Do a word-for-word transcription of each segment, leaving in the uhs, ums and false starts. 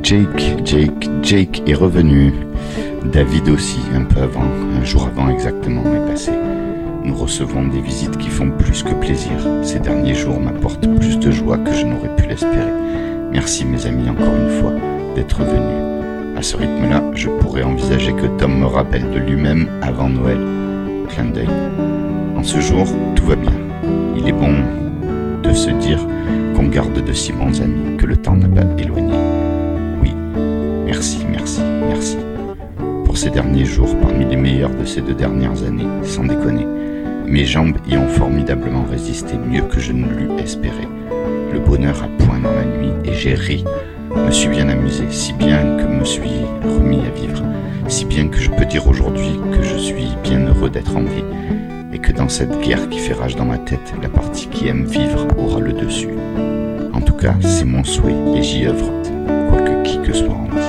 Jake, Jake, Jake est revenu. David aussi, un peu avant, un jour avant exactement, est passé. Nous recevons des visites qui font plus que plaisir. Ces derniers jours m'apportent plus de joie que je n'aurais pu l'espérer. Merci mes amis encore une fois d'être venus. À ce rythme-là, je pourrais envisager que Tom me rappelle de lui-même avant Noël. Clin d'œil. En ce jour, tout va bien. Il est bon de se dire qu'on garde de si bons amis, que le temps n'a pas éloigné. Oui, merci, merci, merci. Pour ces derniers jours, parmi les meilleurs de ces deux dernières années, sans déconner. Mes jambes y ont formidablement résisté, mieux que je ne l'eus espéré. Le bonheur à point dans la nuit, et j'ai ri, me suis bien amusé, si bien que me suis remis à vivre, si bien que je peux dire aujourd'hui que je suis bien heureux d'être en vie, et que dans cette guerre qui fait rage dans ma tête, la partie qui aime vivre aura le dessus. En tout cas, c'est mon souhait, et j'y œuvre, quoi que qui que soit en dise.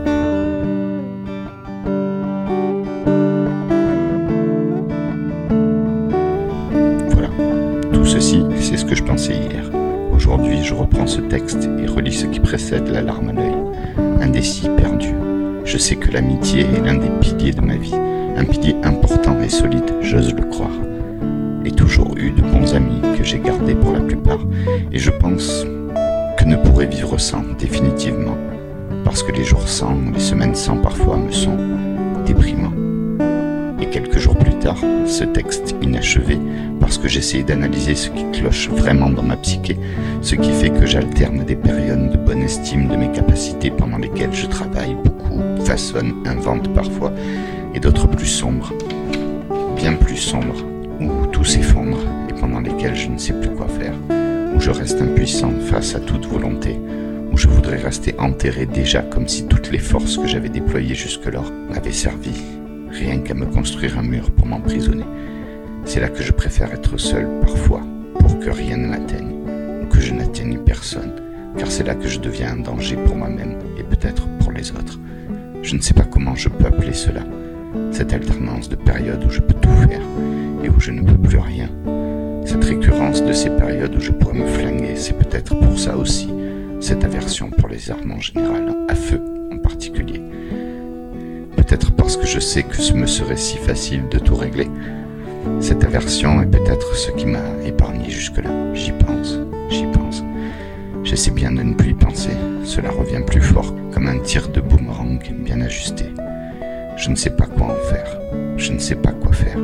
Ceci, c'est ce que je pensais hier. Aujourd'hui, je reprends ce texte et relis ce qui précède la larme à l'œil. Indécis, perdu. Je sais que l'amitié est l'un des piliers de ma vie, un pilier important et solide, j'ose le croire. J'ai toujours eu de bons amis que j'ai gardés pour la plupart, et je pense que ne pourrais vivre sans, définitivement, parce que les jours sans, les semaines sans parfois me sont déprimants. Et quelques jours plus tard, ce texte inachevé, parce que j'essayais d'analyser ce qui cloche vraiment dans ma psyché, ce qui fait que j'alterne des périodes de bonne estime de mes capacités pendant lesquelles je travaille beaucoup, façonne, invente parfois, et d'autres plus sombres, bien plus sombres, où tout s'effondre et pendant lesquelles je ne sais plus quoi faire, où je reste impuissant face à toute volonté, où je voudrais rester enterré déjà comme si toutes les forces que j'avais déployées jusque-lors m'avaient servi. Rien qu'à me construire un mur pour m'emprisonner. C'est là que je préfère être seul parfois, pour que rien ne m'atteigne, ou que je n'atteigne personne, car c'est là que je deviens un danger pour moi-même et peut-être pour les autres. Je ne sais pas comment je peux appeler cela, cette alternance de périodes où je peux tout faire et où je ne peux plus rien. Cette récurrence de ces périodes où je pourrais me flinguer, c'est peut-être pour ça aussi, cette aversion pour les armes en général, à feu en particulier. Peut-être parce que je sais que ce me serait si facile de tout régler. Cette aversion est peut-être ce qui m'a épargné jusque-là. J'y pense, j'y pense. J'essaie bien de ne plus y penser. Cela revient plus fort, comme un tir de boomerang bien ajusté. Je ne sais pas quoi en faire. Je ne sais pas quoi faire.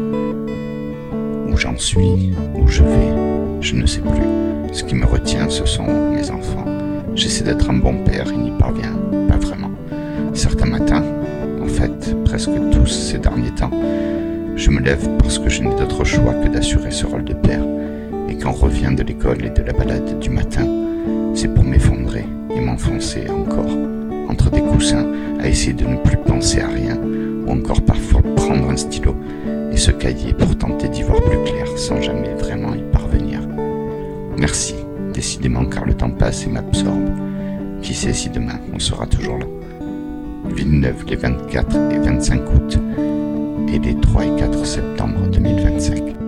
Où j'en suis, où je vais, je ne sais plus. Ce qui me retient, ce sont mes enfants. J'essaie d'être un bon père et n'y parviens pas vraiment. Certains matins, en fait, presque tous ces derniers temps, je me lève parce que je n'ai d'autre choix que d'assurer ce rôle de père. Et quand on revient de l'école et de la balade du matin, c'est pour m'effondrer et m'enfoncer encore entre des coussins à essayer de ne plus penser à rien, ou encore parfois prendre un stylo et ce cahier pour tenter d'y voir plus clair sans jamais vraiment y parvenir. Merci, décidément, car le temps passe et m'absorbe. Qui sait si demain on sera toujours là. Villeneuve les vingt-quatre et vingt-cinq août et les trois et quatre septembre deux mille vingt-cinq.